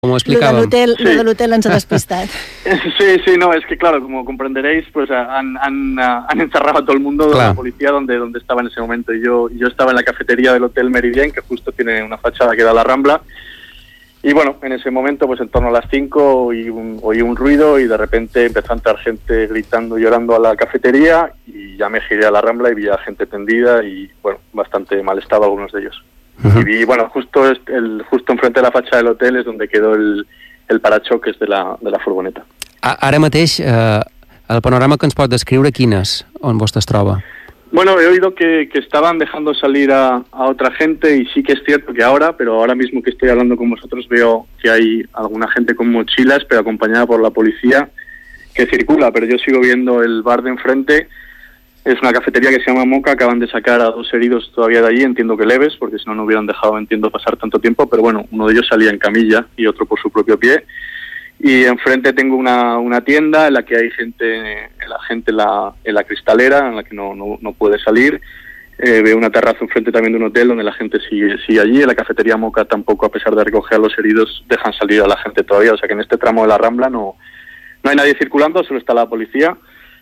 como explicàvem. Lo de l'hotel ens ha despistat. Sí, no, es que claro, como comprenderéis, pues han encerrado a todo el mundo de la policía donde estaba en ese momento. Yo estaba en la cafetería del Hotel Meridien, que justo tiene una fachada que da a la Rambla. Y bueno, en ese momento, pues en torno a las 5 oí un ruido y de repente empezó a entrar gente gritando y llorando a la cafetería y ya me giré a la Rambla y vi a gente tendida y, bueno, bastante mal estado algunos de ellos. Y vi, bueno, justo enfrente de la fachada del hotel es donde quedó el parachoques de la furgoneta. Ara mateix, el panorama que ens pot descriure, quin és, on vostè es troba? Bueno, he oído que estaban dejando salir a otra gente y sí que es cierto que pero ahora mismo que estoy hablando con vosotros veo que hay alguna gente con mochilas, pero acompañada por la policía, que circula, pero yo sigo viendo el bar de enfrente. Es una cafetería que se llama Moca, acaban de sacar a 2 heridos todavía de allí, entiendo que leves, porque si no hubieran dejado, pasar tanto tiempo, pero bueno, uno de ellos salía en camilla y otro por su propio pie. Y enfrente tengo una tienda en la que hay gente en la cristalera, en la que no puede salir. Veo una terraza enfrente también de un hotel donde la gente sigue allí. En la cafetería Moca tampoco, a pesar de recoger a los heridos, dejan salir a la gente todavía. O sea que en este tramo de la Rambla no hay nadie circulando, solo está la policía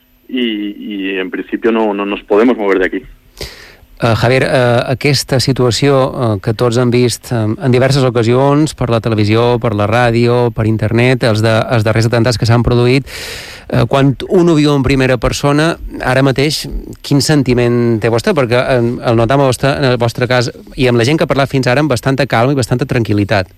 y en principio no nos podemos mover de aquí. Javier, aquesta situació que tots han vist en diverses ocasions, per la televisió, per la ràdio, per internet, els darrers atemptats que s'han produït, quan un ho viu en primera persona, ara mateix, quin sentiment té vostè? Perquè el notam en el vostre cas, i amb la gent que ha parlat fins ara, amb bastanta calma i bastanta tranquil·litat.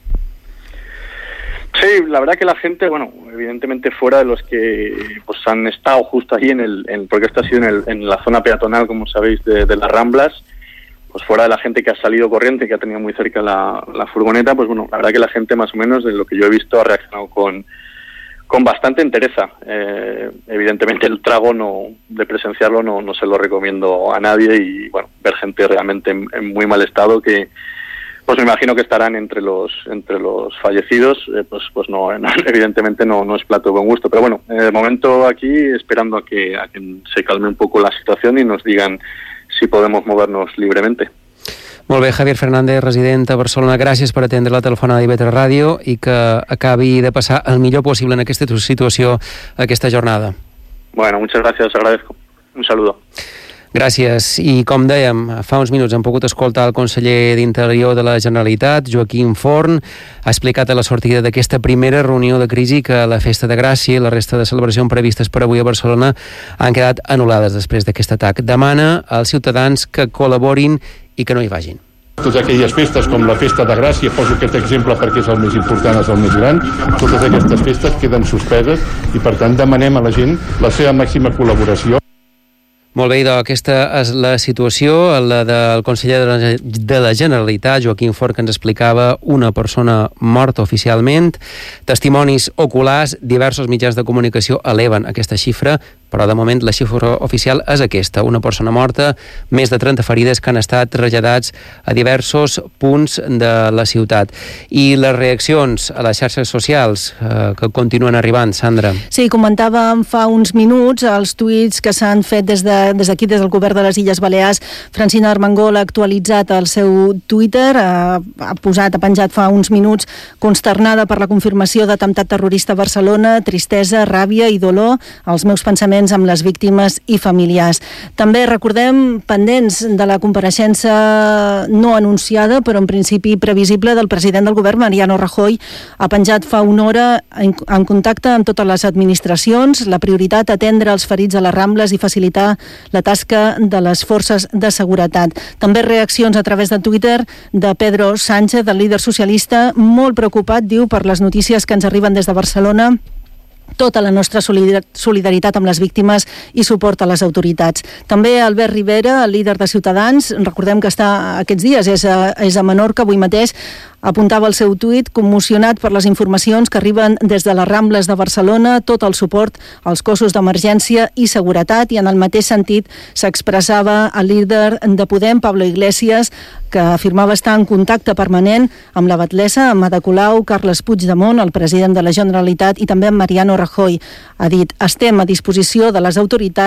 Sí, la verdad que la gente, bueno, evidentemente fuera de los que pues han estado justo allí porque esto ha sido en la zona peatonal, como sabéis, de las Ramblas, pues fuera de la gente que ha salido corriente, que ha tenido muy cerca la furgoneta, pues bueno, la verdad que la gente más o menos, de lo que yo he visto, ha reaccionado con bastante entereza. Evidentemente el trago de presenciarlo no se lo recomiendo a nadie y bueno, ver gente realmente en muy mal estado que pues me imagino que estarán entre los fallecidos, pues no, evidentemente no es plato de buen gusto, pero bueno, de momento aquí esperando a que se calme un poco la situación y nos digan si podemos movernos libremente. Molt bé, Javier Fernández, resident a Barcelona, gràcies per atendre la telefonada d'IV3 Ràdio i que acabi de passar el millor possible en aquesta situació aquesta jornada. Bueno, muchas gracias, os agradezco. Un saludo. Gràcies. I com dèiem, fa uns minuts hem pogut escoltar el conseller d'Interior de la Generalitat, Joaquim Forn, ha explicat a la sortida d'aquesta primera reunió de crisi que la Festa de Gràcia i la resta de celebracions previstes per avui a Barcelona han quedat anul·lades després d'aquest atac. Demana als ciutadans que col·laborin i que no hi vagin. Totes aquelles festes com la Festa de Gràcia, poso aquest exemple perquè és el més important, és el més gran, totes aquestes festes queden suspeses i per tant demanem a la gent la seva màxima col·laboració. Molt bé, doncs aquesta és la situació, la del conseller de la Generalitat, Joaquim Forn, que ens explicava una persona morta oficialment. Testimonis oculars, diversos mitjans de comunicació eleven aquesta xifra, però de moment la xifra oficial és aquesta, una persona morta, més de 30 ferides que han estat traslladats a diversos punts de la ciutat. I les reaccions a les xarxes socials que continuen arribant, Sandra. Sí, comentàvem fa uns minuts els tuits que s'han fet des d'aquí, des del govern de les Illes Balears. Francina Armengol ha actualitzat el seu Twitter, ha penjat fa uns minuts, consternada per la confirmació d'atemptat terrorista a Barcelona, tristesa, ràbia i dolor, els meus pensaments amb les víctimes i familiars. També recordem pendents de la compareixença no anunciada, però en principi previsible, del president del govern, Mariano Rajoy. Ha penjat fa una hora en contacte amb totes les administracions, la prioritat atendre els ferits a les Rambles i facilitar la tasca de les forces de seguretat. També reaccions a través de Twitter de Pedro Sánchez, el líder socialista, molt preocupat, diu, per les notícies que ens arriben des de Barcelona. Tota la nostra solidaritat amb les víctimes i suport a les autoritats. També Albert Rivera, el líder de Ciutadans, recordem que està aquests dies, és a Menorca, avui mateix, apuntava el seu tuit, commocionat per les informacions que arriben des de les Rambles de Barcelona, tot el suport als cossos d'emergència i seguretat, i en el mateix sentit s'expressava el líder de Podem, Pablo Iglesias, que afirmava estar en contacte permanent amb la batlessa, amb Ada Colau, Carles Puigdemont, el president de la Generalitat, i també amb Mariano Rajoy. Ha dit, estem a disposició de les autoritats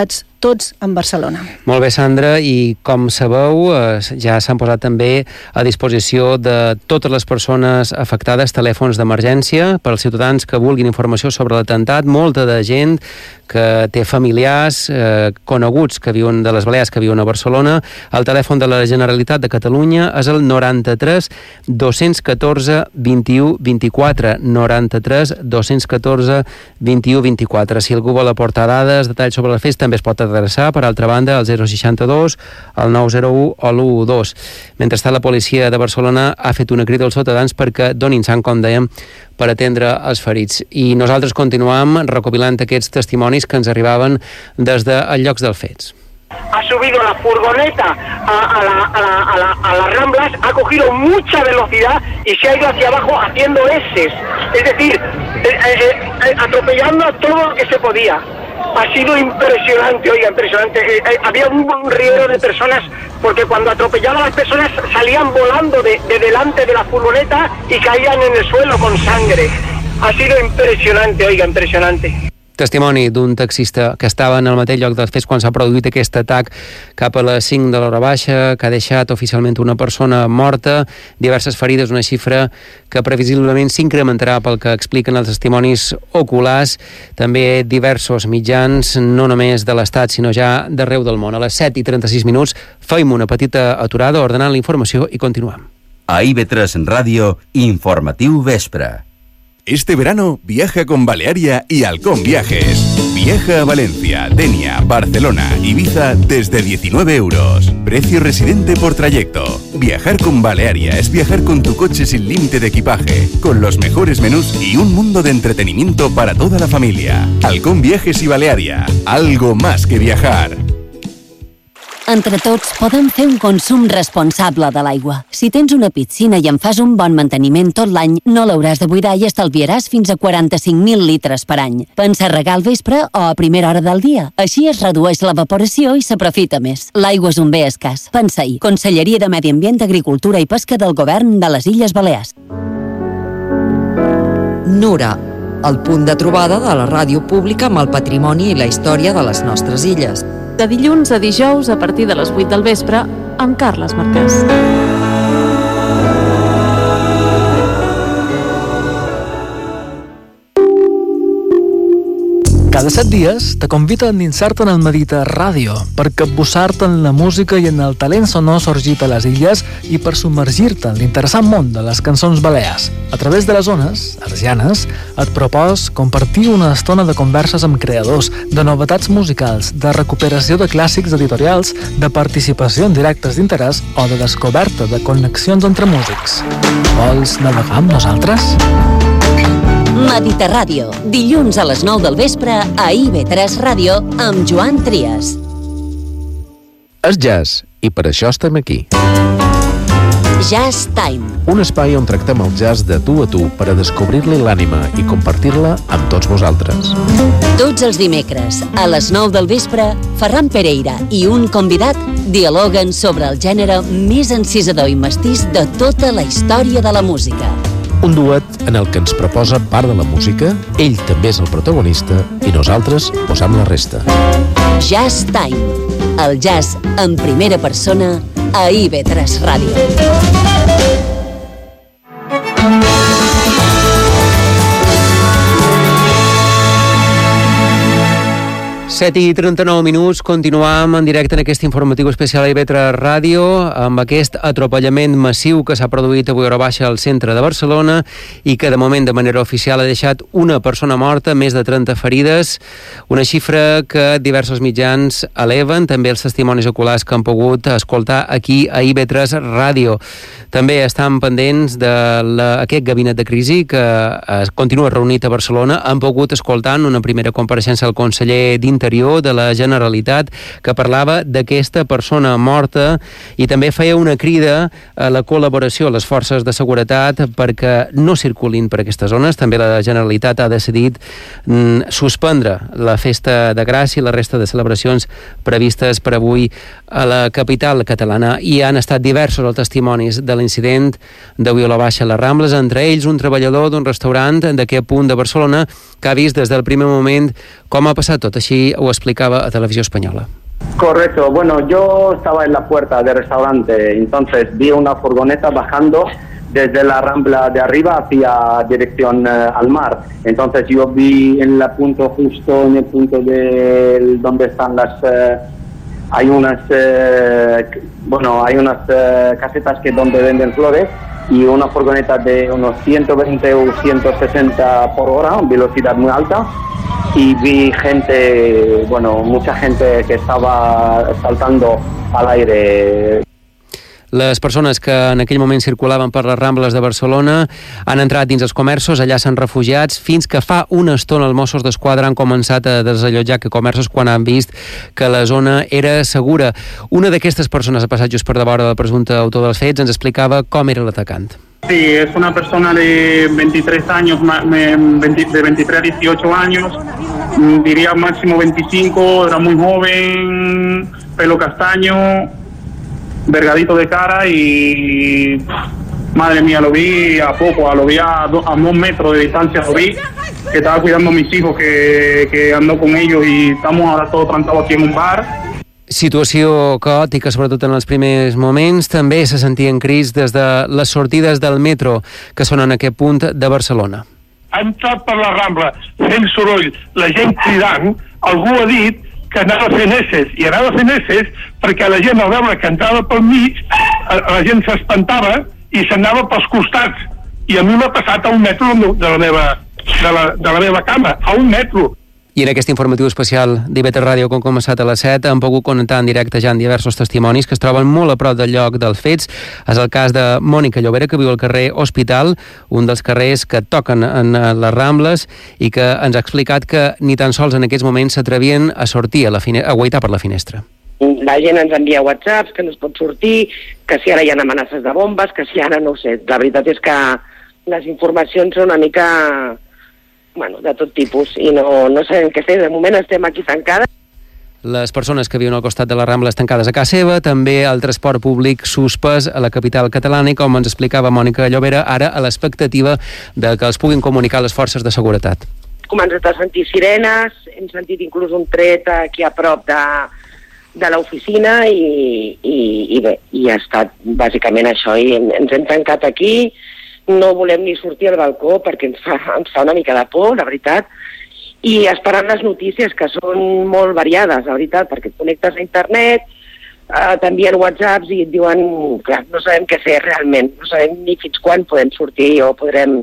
tots en Barcelona. Molt bé, Sandra, i com sabeu, ja s'han posat també a disposició de totes les persones afectades telèfons d'emergència per als ciutadans que vulguin informació sobre l'atemptat. Molta de gent que té familiars coneguts que viuen de les Balears que viuen a Barcelona. El telèfon de la Generalitat de Catalunya és el 93 214 21 24, 93 214 21 24. Si algú vol aportar dades, detalls sobre la festa, també es pot adreçar, per altra banda, al 062, al 901 o l'112. Mentrestant, la policia de Barcelona ha fet una crida als ciutadans perquè donin sang, com dèiem, per atendre els ferits. I nosaltres continuam recopilant aquests testimonis que ens arribaven des de llocs dels fets. Ha subido la furgoneta a las Ramblas, ha cogido mucha velocidad y se ha ido hacia abajo haciendo S's, es decir, atropellando a todo lo que se podía. Ha sido impresionante, oiga, impresionante. Había un riero de personas, porque cuando atropellaba a las personas salían volando de delante de la furgoneta y caían en el suelo con sangre. Ha sido impresionante, oiga, impresionante. Testimoni d'un taxista que estava en el mateix lloc dels fets quan s'ha produït aquest atac cap a les 5 de l'hora baixa, que ha deixat oficialment una persona morta, diverses ferides, una xifra que previsiblement s'incrementarà pel que expliquen els testimonis oculars, també diversos mitjans, no només de l'Estat, sinó ja d'arreu del món. A les 7:36 feim una petita aturada ordenant la informació i continuem. A IB3 Radio, informatiu vespre. Este verano viaja con Balearia y Halcón Viajes. Viaja a Valencia, Denia, Barcelona, Ibiza desde 19 euros. Precio residente por trayecto. Viajar con Balearia es viajar con tu coche sin límite de equipaje, con los mejores menús y un mundo de entretenimiento para toda la familia. Halcón Viajes y Balearia. Algo más que viajar. Entre tots podem fer un consum responsable de l'aigua. Si tens una piscina i en fas un bon manteniment tot l'any, no l'hauràs de buidar i estalviaràs fins a 45.000 litres per any. Pensa regar al vespre o a primera hora del dia. Així es redueix l'evaporació i s'aprofita més. L'aigua és un bé escàs. Pensa-hi. Conselleria de Medi Ambient, Agricultura i Pesca del Govern de les Illes Balears. Nura, el punt de trobada de la ràdio pública amb el patrimoni i la història de les nostres illes. De dilluns a dijous a partir de les 8 del vespre amb Carles Marquès. Cada 7 dies te convida a endinsar-te en el Mediterràdio per capbussar-te en la música i en el talent sonor sorgit a les illes i per submergir-te en l'interessant món de les cançons balears. A través de les ones arsianes et propòs compartir una estona de converses amb creadors, de novetats musicals, de recuperació de clàssics editorials, de participació en directes d'interès o de descoberta de connexions entre músics. Vols navegar amb nosaltres? Mediterràdio, dilluns a les 9 del vespre a IB3 Ràdio amb Joan Trias. És jazz, i per això estem aquí. Jazz Time. Un espai on tractem el jazz de tu a tu per a descobrir-li l'ànima i compartir-la amb tots vosaltres. Tots els dimecres, a les 9 del vespre, Ferran Pereira i un convidat dialoguen sobre el gènere més encisador i mestís de tota la història de la música. Un duet en el que ens proposa part de la música, ell també és el protagonista i nosaltres posam la resta. Jazz Time. El jazz en primera persona a IB3 Ràdio. 7:39, continuam en directe en aquest informatiu especial a IB3 Ràdio amb aquest atropellament massiu que s'ha produït avui a hora baixa al centre de Barcelona i que de moment de manera oficial ha deixat una persona morta, més de 30 ferides, una xifra que diversos mitjans eleven, també els testimonis oculars que han pogut escoltar aquí a IB3 Ràdio. També estan pendents d'aquest gabinet de crisi que continua reunit a Barcelona. Han pogut escoltar en una primera compareixença el conseller d'Interior de la Generalitat que parlava d'aquesta persona morta i també feia una crida a la col·laboració a les forces de seguretat perquè no circulin per aquestes zones. També la Generalitat ha decidit suspendre la festa de Gràcia i la resta de celebracions previstes per avui a la capital catalana i han estat diversos els testimonis de l'incident d'avui a la baixa a les Rambles, entre ells un treballador d'un restaurant d'aquest punt de Barcelona que ha vist des del primer moment com ha passat tot. Així ho explicava a Televisió Espanyola. Correcto, bueno, yo estaba en la puerta del restaurante, entonces vi una furgoneta bajando desde la rambla de arriba hacia dirección al mar. Entonces yo vi en el punto de donde están hay unas casetas donde venden flores y una furgoneta de unos 120 o 160 por hora, velocidad muy alta. Y vi gente, mucha gente que estava saltando al aire. Les persones que en aquell moment circulaven per les Rambles de Barcelona han entrat dins els comerços, allà s'han refugiats, fins que fa una estona els Mossos d'Esquadra han començat a desallotjar comerços quan han vist que la zona era segura. Una d'aquestes persones ha passat just per davant del presumpte autor dels fets, ens explicava com era l'atacant. Sí, es una persona de 23 años, de 23 a 18 años, diría máximo 25, era muy joven, pelo castaño, vergadito de cara y, madre mía, lo vi a 2 metros de distancia, lo vi, que estaba cuidando a mis hijos, que ando con ellos y estamos ahora todos plantados aquí en un bar. Situació caòtica, sobretot en els primers moments. També se sentien crits des de les sortides del metro, que són en aquest punt de Barcelona. Ha entrat per la Rambla fent soroll, la gent cridant, algú ha dit que anava fent esses, i anava fent esses perquè la gent al veure que entrava pel mig, la gent s'espantava i s'anava pels costats. I a mi m'ha passat a 1 metro de la meva cama, a 1 metro. I en aquest informatiu especial d'IV3 Ràdio, com començat a les 7, han pogut connectar en directe ja en diversos testimonis que es troben molt a prop del lloc dels fets. És el cas de Mònica Llobera, que viu al carrer Hospital, un dels carrers que toquen en les Rambles, i que ens ha explicat que ni tan sols en aquests moments s'atrevien a sortir, a guaitar per la finestra. La gent ens envia whatsapps que no es pot sortir, que si ara hi ha amenaces de bombes, que si ara no ho sé. La veritat és que les informacions són una mica de tot tipus i no sabem què fer. De moment estem aquí tancades. Les persones que viuen al costat de les Rambles tancades a casa seva, també el transport públic suspès a la capital catalana i, com ens explicava Mònica Llobera, ara a l'expectativa de que els puguin comunicar les forces de seguretat. Començat a sentir sirenes, hem sentit inclús un tret aquí a prop de l'oficina i bé, i ha estat bàsicament això, i ens hem tancat aquí. No volem ni sortir al balcó perquè ens fa una mica de por, la veritat, i esperant les notícies, que són molt variades, la veritat, perquè et connectes a internet, t'envien whatsapps i et diuen, clar, no sabem què fer realment, no sabem ni fins quan podem sortir o podrem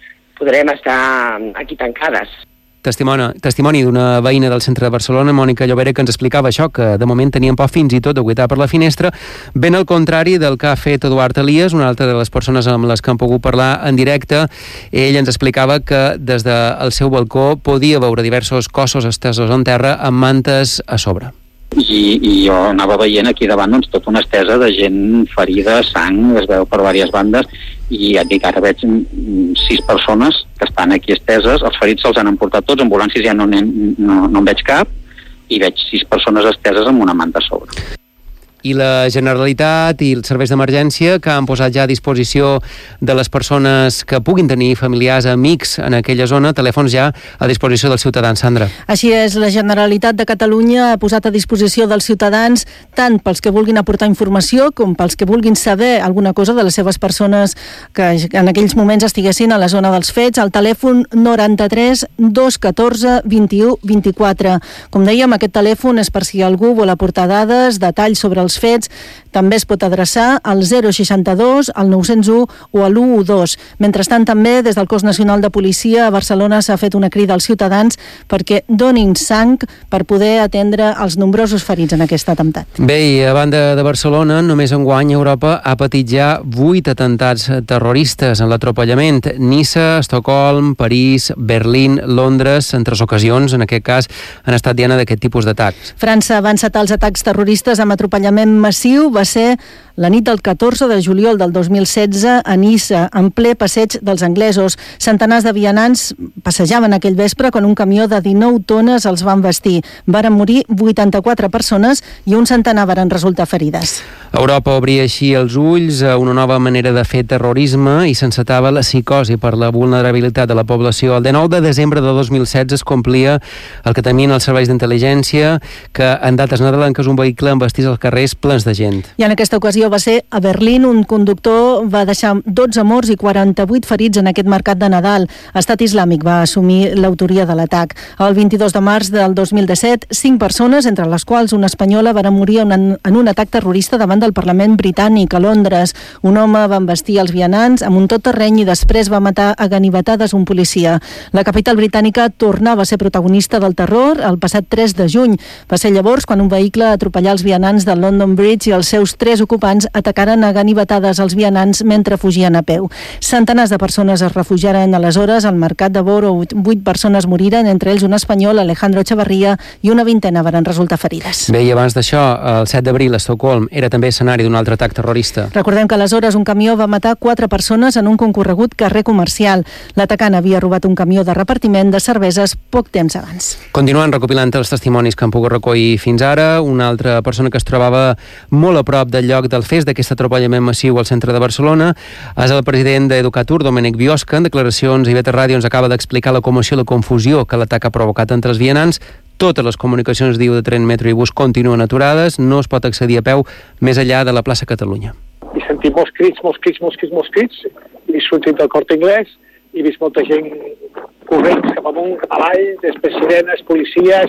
estar aquí tancades. Testimoni d'una veïna del centre de Barcelona, Mònica Llobera, que ens explicava això, que de moment tenien por fins i tot de guaitar per la finestra, ben al contrari del que ha fet Eduard Elias, una altra de les persones amb les que han pogut parlar en directe. Ell ens explicava que des del seu balcó podia veure diversos cossos estesos en terra amb mantes a sobre. I jo anava veient aquí davant tota una estesa de gent ferida, sang, es veu per diverses bandes, i ja et dic, ara veig 6 persones que estan aquí esteses, els ferits se'ls han emportat tots, ambulàncies ja no en veig cap, i veig 6 persones esteses amb una manta a sobre. I la Generalitat i els serveis d'emergència que han posat ja a disposició de les persones que puguin tenir familiars, amics en aquella zona, telèfons ja a disposició dels ciutadans. Sandra. Així és, la Generalitat de Catalunya ha posat a disposició dels ciutadans tant pels que vulguin aportar informació com pels que vulguin saber alguna cosa de les seves persones que en aquells moments estiguessin a la zona dels fets, al telèfon 93 214 21 24. Com dèiem, aquest telèfon és per si algú vol aportar dades, detalls sobre els fets. També es pot adreçar al 062, al 901 o a l'112. Mentrestant, també, des del Cos Nacional de Policia a Barcelona s'ha fet una crida als ciutadans perquè donin sang per poder atendre els nombrosos ferits en aquest atemptat. Bé, i a banda de Barcelona, només enguany Europa ha patit ja 8 atemptats terroristes en l'atropellament. Niça, Estocolm, París, Berlín, Londres, en 3 ocasions, en aquest cas, han estat diana d'aquest tipus d'atacs. França va encetar els atacs terroristes amb atropellaments atropellament massiu va ser la nit del 14 de juliol del 2016 a Niça, en ple passeig dels anglesos. Centenars de vianants passejaven aquell vespre quan un camió de 19 tones els va envestir. Varen morir 84 persones i un centenar varen resultar ferides. Europa obria així els ulls a una nova manera de fer terrorisme i s'encetava la psicosi per la vulnerabilitat de la població. El 19 de desembre de 2016 es complia el que temien els serveis d'intel·ligència, que en dates nadalenques un vehicle envestís els carrers plens de gent. I en aquesta ocasió va ser a Berlín. Un conductor va deixar 12 morts i 48 ferits en aquest mercat de Nadal. Estat Islàmic va assumir l'autoria de l'atac. El 22 de març del 2017, 5 persones, entre les quals una espanyola, van morir en un atac terrorista davant del Parlament britànic a Londres. Un home va envestir els vianants amb un tot terreny i després va matar a ganivetades un policia. La capital britànica tornava a ser protagonista del terror el passat 3 de juny. Va ser llavors quan un vehicle atropellà els vianants de London Bridge i els seus 3 ocupants atacaren a ganivetades els vianants mentre fugien a peu. Centenars de persones es refugiaren aleshores al mercat de Boro. 8 persones moriren, entre ells un espanyol, Alejandro Echevarría, i una vintena varen resultar ferides. Bé, i abans d'això, el 7 d'abril a Estocolm era també escenari d'un altre atac terrorista. Recordem que aleshores un camió va matar 4 persones en un concorregut carrer comercial. L'atacant havia robat un camió de repartiment de cerveses poc temps abans. Continuant recopilant els testimonis que han pogut recollir fins ara, una altra persona que es trobava molt a prop del lloc del fes d'aquest atropellament massiu al centre de Barcelona és el president d'Educatur, Domènec Biosca. En declaracions a IB3 Ràdio ens acaba d'explicar la commoció i la confusió que l'atac ha provocat entre els vianants. Totes les comunicacions, diu, de tren, metro i bus continuen aturades, no es pot accedir a peu més enllà de la plaça Catalunya. I sentim molts crits, i sortim del Corte Inglés i he vist molta gent corrents cap amunt, cap avall, després sirenes, policies,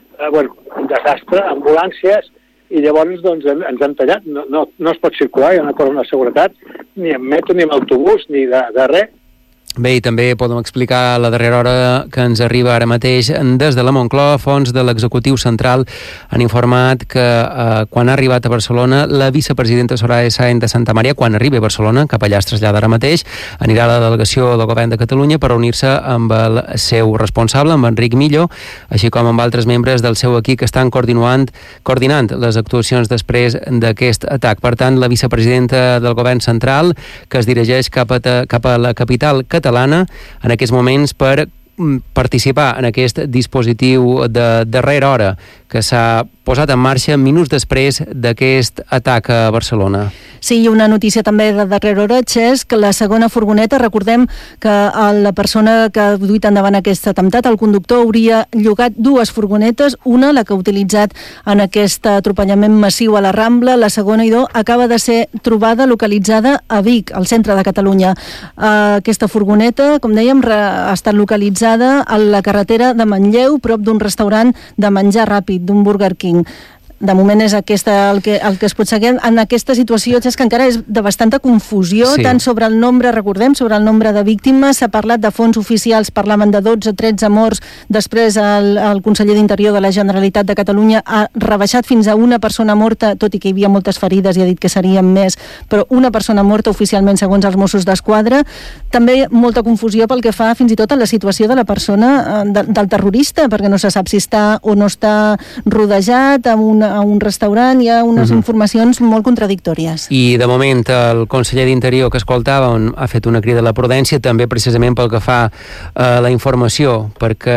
un desastre, ambulàncies, i llavors doncs, ens han tallat. No es pot circular, hi ha una cosa de seguretat, ni en metro, ni en autobús, ni de res. Bé, i també podem explicar la darrera hora que ens arriba ara mateix des de la Moncloa. Fons de l'executiu central han informat que quan ha arribat a Barcelona la vicepresidenta Soraya Sáenz de Santamaría, quan arribi a Barcelona, cap allà es trasllada ara mateix, anirà a la delegació del govern de Catalunya per reunir-se amb el seu responsable, amb Enric Millo, així com amb altres membres del seu equip que estan coordinant les actuacions després d'aquest atac. Per tant, la vicepresidenta del govern central, que es dirigeix cap a la capital catalana en aquests moments per participar en aquest dispositiu de darrera hora que s'ha posat en marxa minuts després d'aquest atac a Barcelona. Sí, i una notícia també de darrera hora, Xesc, que la segona furgoneta, recordem que la persona que ha duit endavant aquest atemptat, el conductor, hauria llogat 2 furgonetes, una, la que ha utilitzat en aquest atropellament massiu a la Rambla, la segona acaba de ser trobada, localitzada a Vic, al centre de Catalunya. Aquesta furgoneta, com dèiem, ha estat localitzada a la carretera de Manlleu, prop d'un restaurant de menjar ràpid, d'un Burger King. De moment és el que es pot seguir en aquesta situació, és que encara és de bastanta confusió, sí. Tant sobre el nombre, recordem, sobre el nombre de víctimes, s'ha parlat de fons oficials, parlaven de 12-13 morts, després el conseller d'Interior de la Generalitat de Catalunya ha rebaixat fins a una persona morta, tot i que hi havia moltes ferides i ha dit que serien més, però una persona morta oficialment segons els Mossos d'Esquadra. També molta confusió pel que fa fins i tot a la situació de la persona, del terrorista, perquè no se sap si està o no està rodejat a un restaurant. Hi ha unes informacions molt contradictòries. I de moment el conseller d'Interior que escoltàvem ha fet una crida a la prudència, també precisament pel que fa a la informació, perquè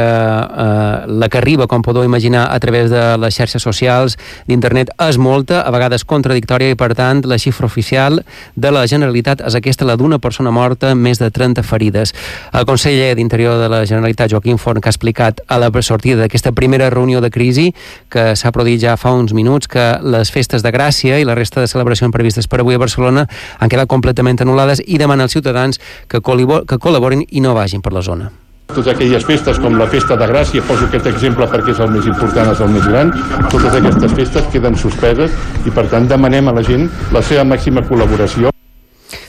la que arriba, com podeu imaginar, a través de les xarxes socials d'internet és molta, a vegades contradictòria, i per tant la xifra oficial de la Generalitat és aquesta, la d'una persona morta, més de 30 ferides. El conseller d'Interior de la Generalitat, Joaquim Forn, que ha explicat a la sortida d'aquesta primera reunió de crisi que s'ha produït ja fa uns minuts, que les festes de Gràcia i la resta de celebracions previstes per avui a Barcelona han quedat completament anul·lades i demana als ciutadans que col·laborin i no vagin per la zona. Totes aquelles festes com la festa de Gràcia, poso aquest exemple perquè és el més important, és el més gran, totes aquestes festes queden suspeses i per tant demanem a la gent la seva màxima col·laboració.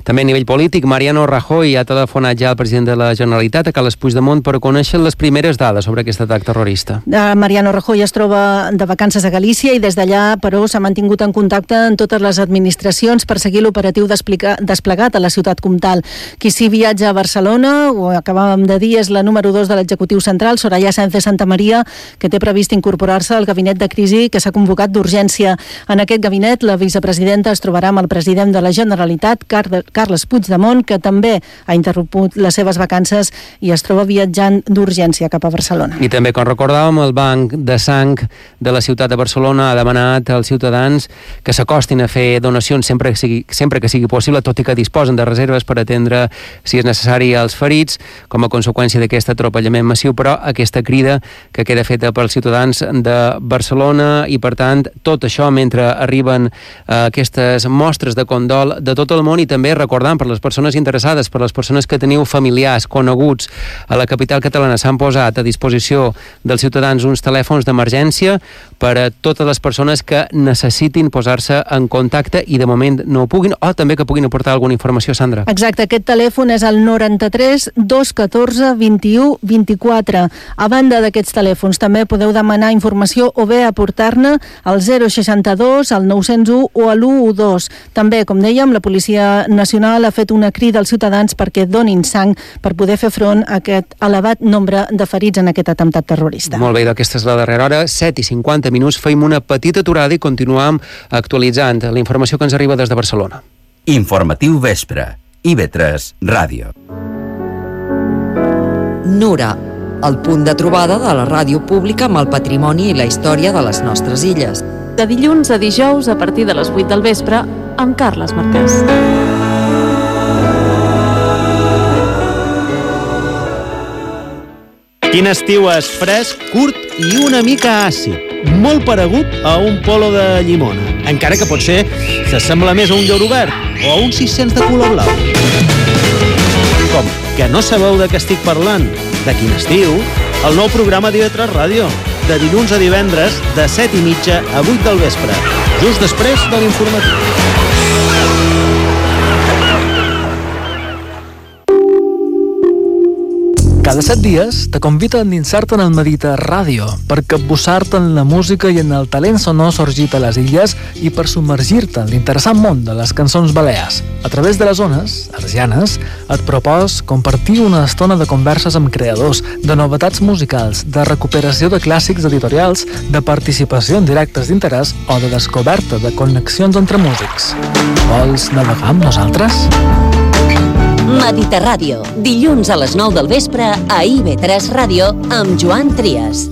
També a nivell polític, Mariano Rajoy ha telefonat ja al president de la Generalitat, a Carles Puigdemont, per conèixer les primeres dades sobre aquest atac terrorista. Mariano Rajoy es troba de vacances a Galícia i des d'allà, però, s'ha mantingut en contacte en totes les administracions per seguir l'operatiu desplegat a la ciutat comtal. Qui sí viatja a Barcelona, ho acabàvem de dir, és la número 2 de l'executiu central, Soraya Sáenz de Santamaría, que té previst incorporar-se al gabinet de crisi que s'ha convocat d'urgència. En aquest gabinet, la vicepresidenta es trobarà amb el president de la Generalitat, Carles Puigdemont, que també ha interromput les seves vacances i es troba viatjant d'urgència cap a Barcelona. I també, com recordàvem, el Banc de Sang de la ciutat de Barcelona ha demanat als ciutadans que s'acostin a fer donacions sempre que sigui possible, tot i que disposen de reserves per atendre, si és necessari, els ferits, com a conseqüència d'aquest atropellament massiu, però aquesta crida que queda feta pels ciutadans de Barcelona i, per tant, tot això mentre arriben aquestes mostres de condol de tot el món i també recordant per les persones interessades, per les persones que teniu familiars, coneguts a la capital catalana, s'han posat a disposició dels ciutadans uns telèfons d'emergència per a totes les persones que necessitin posar-se en contacte i de moment no ho puguin, o també que puguin aportar alguna informació, Sandra. Exacte, aquest telèfon és el 93 214 21 24. A banda d'aquests telèfons també podeu demanar informació o bé aportar-ne al 062, al 901 o a l'112. També, com dèiem, la Policia Nacional ha fet una crida als ciutadans perquè donin sang per poder fer front a aquest elevat nombre de ferits en aquest atemptat terrorista. Molt bé, aquesta és la darrera hora, 7:50 minuts, feim una petita aturada i continuem actualitzant la informació que ens arriba des de Barcelona. Informatiu Vespre, IB3 Ràdio. Nura, el punt de trobada de la ràdio pública amb el patrimoni i la història de les nostres illes. De dilluns a dijous a partir de les 8 del vespre amb Carles Marquès. Quin estiues fresc, curt i una mica àcid. Molt paregut a un polo de llimona, encara que potser s'assembla més a un lloro verd o a un 600 de color blau. Com que no sabeu de què estic parlant, de quin estiu, el nou programa d'IB3 Ràdio, de dilluns a divendres, de 7:30 a 8 del vespre, just després de l'informatiu. Cada 7 dies te convida a endinsar-te en el Mediterràdio per capbussar-te en la música i en el talent sonor sorgit a les illes i per submergir-te en l'interessant món de les cançons balears. A través de les ones arsianes et propòs compartir una estona de converses amb creadors, de novetats musicals, de recuperació de clàssics editorials, de participació en directes d'interès o de descoberta de connexions entre músics. Vols navegar amb nosaltres? Mediterràdio, dilluns a les 9 del vespre a IB3 Ràdio amb Joan Trias.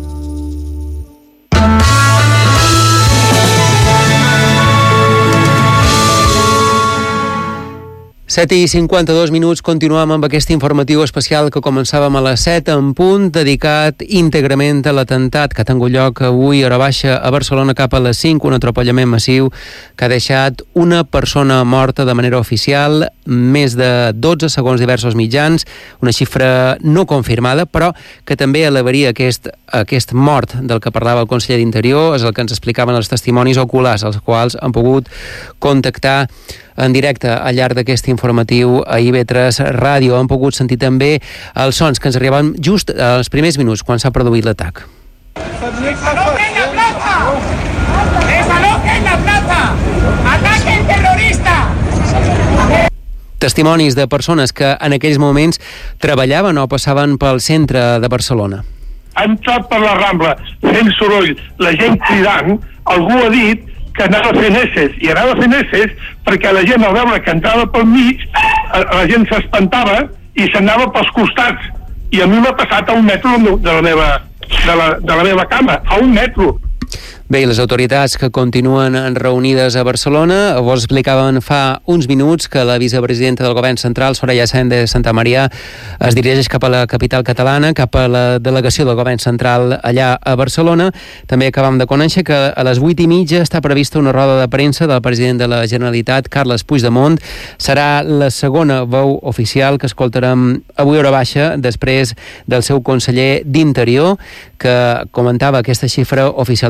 7:52 minuts, continuem amb aquest informatiu especial que començàvem a les 7 en punt, dedicat íntegrament a l'atemptat que ha tingut lloc avui a hora baixa a Barcelona cap a les 5, un atropellament massiu que ha deixat una persona morta de manera oficial, més de 12 segons diversos mitjans, una xifra no confirmada, però que també elevaria aquest mort del que parlava el conseller d'Interior, és el que ens explicaven els testimonis oculars, els quals han pogut contactar en directe al llarg d'aquest informatiu a IB3 Ràdio. Han pogut sentir també els sons que ens arribaven just als primers minuts quan s'ha produït l'atac. ¡Desaloquen la plaza! ¡Desaloquen la plaza! ¡Ataquen terrorista! Testimonis de persones que en aquells moments treballaven o passaven pel centre de Barcelona. Ha entrat per la Rambla fent soroll, la gent cridant, algú ha dit que anava fent esses, i anava fent esses perquè la gent al veure que entrava pel mig, la gent s'espantava i s'anava pels costats, i a mi m'ha passat a 1 metro de la meva cama, a 1 metro. Bé, les autoritats que continuen reunides a Barcelona vos explicaven fa uns minuts que la vicepresidenta del govern central, Soraya Sáenz de Santamaría, es dirigeix cap a la capital catalana, cap a la delegació del govern central allà a Barcelona. També acabam de conèixer que a les 8:30 està prevista una roda de premsa del president de la Generalitat, Carles Puigdemont. Serà la segona veu oficial que escoltarem avui a hora baixa, després del seu conseller d'Interior, que comentava aquesta xifra oficial d'una persona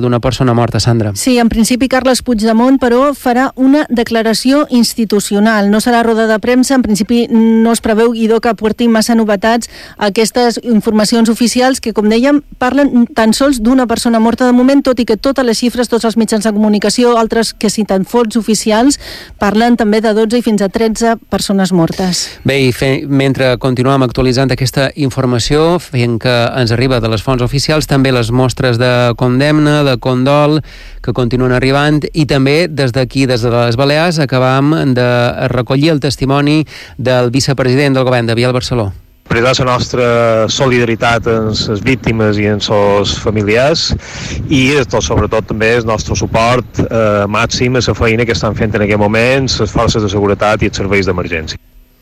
persona morta, Sandra. Sí, en principi Carles Puigdemont, però, farà una declaració institucional. No serà roda de premsa, en principi no es preveu, Guidó, que aporti massa novetats a aquestes informacions oficials que, com dèiem, parlen tan sols d'una persona morta de moment, tot i que totes les xifres, tots els mitjans de comunicació, altres que citen fonts oficials, parlen també de 12 i fins a 13 persones mortes. Bé, i mentre continuem actualitzant aquesta informació, fent que ens arriba de les fonts oficials, també les mostres de condemna, de condol, que continuen arribant, i també des d'aquí, des de les Balears, acabam de recollir el testimoni del vicepresident del govern, de Biel Barceló. Expressar la nostra solidaritat amb les víctimes i amb els familiars i sobretot també el nostre suport màxim a la feina que estan fent en aquest moment les forces de seguretat i els serveis d'emergència.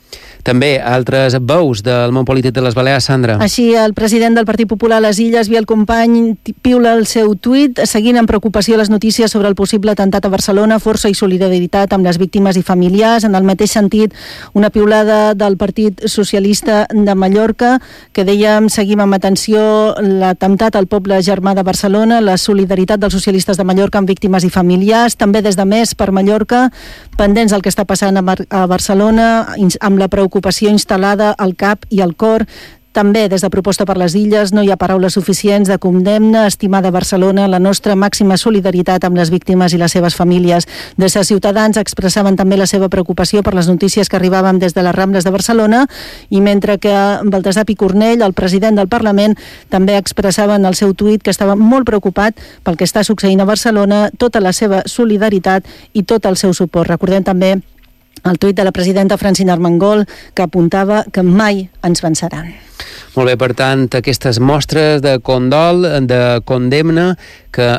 També altres veus del món polític de les Balears, Sandra. Així, el president del Partit Popular a les Illes, Biel Company, piula el seu tuit, seguint amb preocupació les notícies sobre el possible atemptat a Barcelona, força i solidaritat amb les víctimes i familiars. En el mateix sentit, una piulada del Partit Socialista de Mallorca, que dèiem, seguim amb atenció l'atemptat al poble germà de Barcelona, la solidaritat dels socialistes de Mallorca amb víctimes i familiars. També des de Més per Mallorca, pendents del que està passant a Barcelona, amb la preocupació instal·lada al cap i al cor. També, des de Proposta per les Illes, no hi ha paraules suficients de condemna. Estimada Barcelona, la nostra màxima solidaritat amb les víctimes i les seves famílies. Des de Ciutadans expressaven també la seva preocupació per les notícies que arribaven des de les Rambles de Barcelona, i mentre que Baltasar Picornell, el president del Parlament, també expressava en el seu tuit que estava molt preocupat pel que està succeint a Barcelona, tota la seva solidaritat i tot el seu suport. Recordem també el tuit de la presidenta Francina Armengol, que apuntava que mai ens venceran. Molt bé, per tant, aquestes mostres de condol, de condemna, que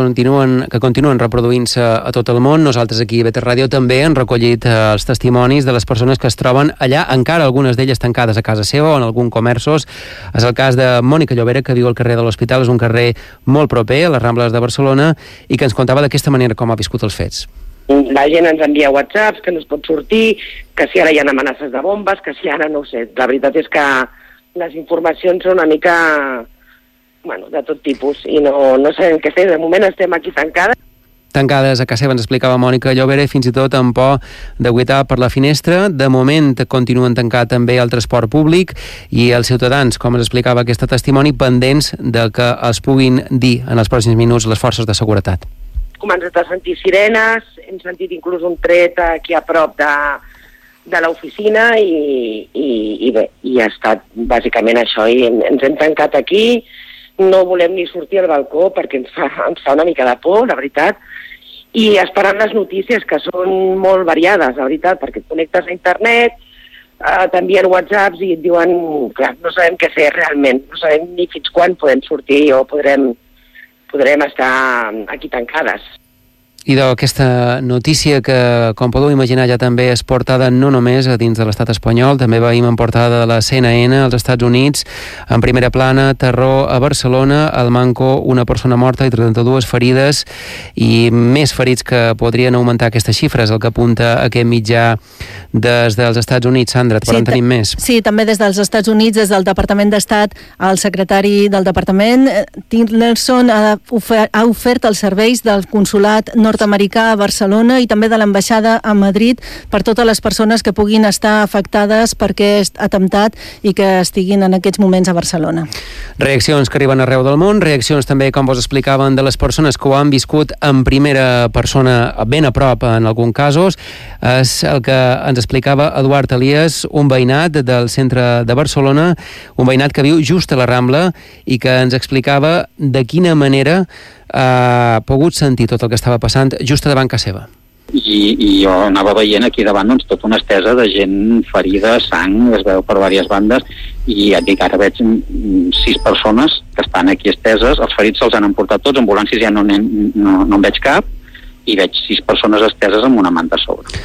continuen reproduint-se a tot el món. Nosaltres aquí a BT Ràdio també hem recollit els testimonis de les persones que es troben allà, encara algunes d'elles tancades a casa seva o en algun comerços. És el cas de Mònica Llobera, que viu al carrer de l'Hospital, és un carrer molt proper a les Rambles de Barcelona, i que ens contava d'aquesta manera com ha viscut els fets. La gent ens envia whatsapps que no es pot sortir, que si ara hi ha amenaces de bombes, que si ara no ho sé. La veritat és que les informacions són una mica, de tot tipus, i no sabem què fer. De moment estem aquí tancades. Tancades a casa seva, ens explicava Mònica Llobera, fins i tot amb por de guitar per la finestra. De moment continuen tancat també el transport públic, i els ciutadans, com ens explicava aquest testimoni, pendents de que els puguin dir en els pròxims minuts les forces de seguretat. Començat a sentir sirenes, hem sentit inclús un tret aquí a prop de l'oficina i bé, i ha estat bàsicament això, i ens hem tancat aquí, no volem ni sortir al balcó perquè ens fa una mica de por, la veritat, i esperant les notícies, que són molt variades, la veritat, perquè et connectes a internet, t'envien whatsapps i et diuen, clar, no sabem què fer realment, no sabem ni fins quan podem sortir o podrem estar aquí tancades. I d'aquesta notícia que, com podeu imaginar, ja també és portada no només a dins de l'estat espanyol, també veiem en portada de la CNN als Estats Units, en primera plana, terror a Barcelona, al Manco, una persona morta i 32 ferides, i més ferits que podrien augmentar aquestes xifres, el que apunta aquest mitjà des dels Estats Units. Sandra, et en tenim més? Sí, també des dels Estats Units, des del Departament d'Estat, el secretari del Departament, Tillerson, ha ofert els serveis del consolat nord-americà a Barcelona i també de l'ambaixada a Madrid per totes les persones que puguin estar afectades per aquest atemptat i que estiguin en aquests moments a Barcelona. Reaccions que arriben arreu del món, reaccions també, com vos explicaven, de les persones que ho han viscut en primera persona, ben a prop en alguns casos. És el que ens explicava Eduard Elias, un veïnat del centre de Barcelona, un veïnat que viu just a la Rambla i que ens explicava de quina manera ha pogut sentir tot el que estava passant just davant casa seva. I jo anava veient aquí davant tota una estesa de gent ferida, sang, es veu per diverses bandes, i ja et dic, ara veig 6 persones que estan aquí esteses, els ferits se'ls han emportat tots, ambulàncies ja no en veig cap, i veig 6 persones esteses amb una manta a sobre.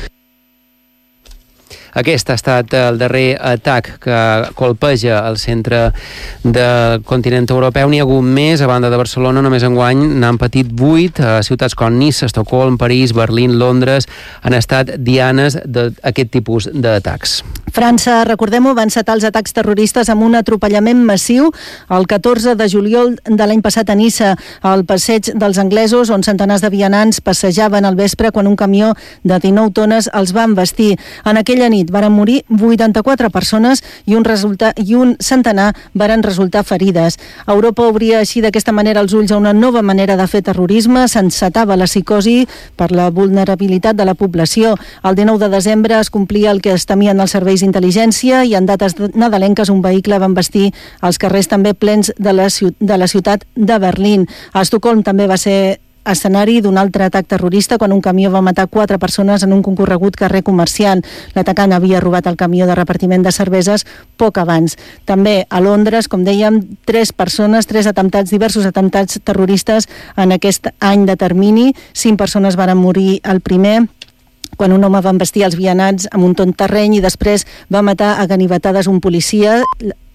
Aquest ha estat el darrer atac que colpeja el centre del continent europeu. N'hi ha hagut més, a banda de Barcelona, només enguany n'han patit 8, a ciutats com Niça, Estocolm, París, Berlín, Londres, han estat dianes d'aquest tipus d'atacs. França, recordem-ho, va encetar els atacs terroristes amb un atropellament massiu el 14 de juliol de l'any passat a Niça, al passeig dels anglesos, on centenars de vianants passejaven al vespre quan un camió de 19 tones els va envestir. En aquella nit varen morir 84 persones i un centenar varen resultar ferides. Europa obria així d'aquesta manera els ulls a una nova manera de fer terrorisme, s'encetava la psicosi per la vulnerabilitat de la població. El 19 de desembre es complia el que es temien els serveis d'intel·ligència i en dates nadalenques un vehicle va envestir els carrers també plens de la ciutat de Berlín. A Estocolm també va ser escenari d'un altre atac terrorista quan un camió va matar 4 persones en un concorregut carrer comercial. L'atacant havia robat el camió de repartiment de cerveses poc abans. També a Londres, com dèiem, 3 atemptats, diversos atemptats terroristes en aquest any de termini. 5 persones varen morir el primer, quan un home va envestir els vianants amb un terreny i després va matar a ganivetades un policia.